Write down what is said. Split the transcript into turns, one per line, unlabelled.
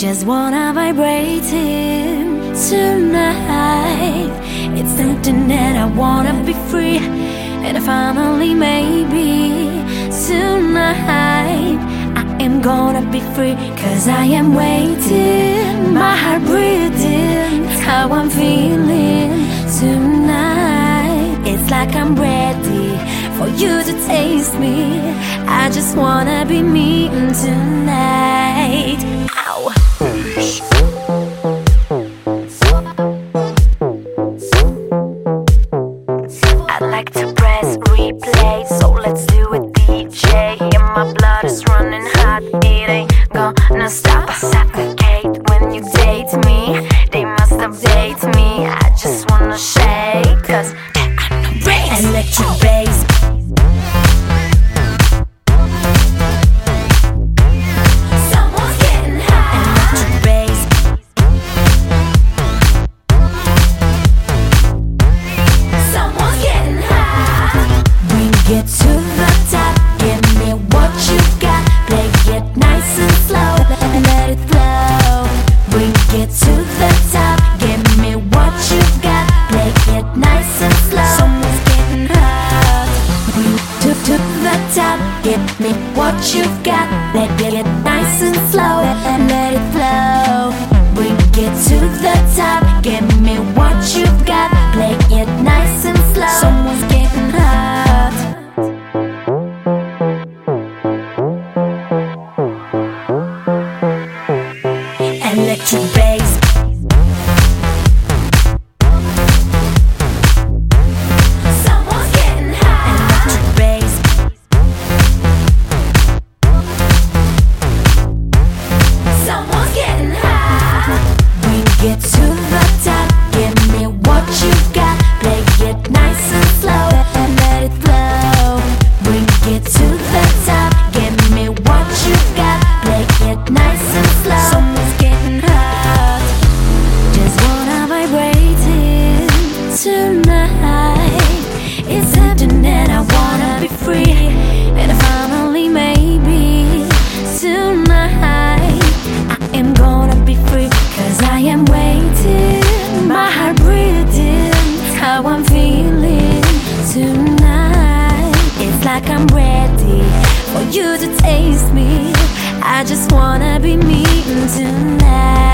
Just wanna vibrate in tonight. It's something that I wanna be free. And finally maybe tonight I am gonna be free. Cause I am waiting, my heart breathing. It's how I'm feeling tonight. It's like I'm ready for you to taste me. I just wanna be me tonight. Ow. I'd like to press replay, so let's do it, DJ. And my blood is running hot, it ain't gonna stop. I suffocate when you date me. They must update me. I just wanna shake, cause I'm no bass. Electric bass. Get to the top, give me what you got. Play it nice and slow, let it flow. Bring it to the top, give me what you got. Play it nice and slow. Someone's getting hot. Bring it to the top, give me what you got. Play it nice and slow, let it flow. Bring it to the top, give me what you got. Play it nice and slow. Someone's getting hot. Electric bass. Someone's getting high. Electric bass. Someone's getting high. Bring it to the top, give me what you got. Play it nice and slow, let it flow. Bring it to the top, give me what you got. Play it nice and slow. Someone's getting hot. Just wanna vibrate in tonight. It's something that I wanna be free. And finally maybe tonight I am gonna be free. Cause I am waiting, my heart breathing. How I'm feeling tonight. It's like I'm ready for you to taste me. I just wanna be me tonight.